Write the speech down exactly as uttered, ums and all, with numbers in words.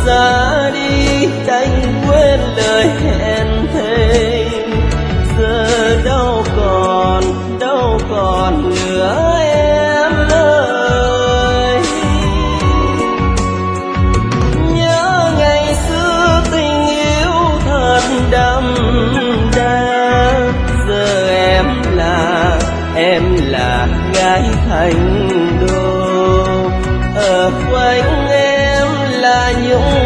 ra đi đành quên lời hẹn thề, giờ đâu còn đâu còn nữa em ơi. Nhớ ngày xưa tình yêu thật đậm đà, giờ em là em là gái thành đô, ở quanh em là những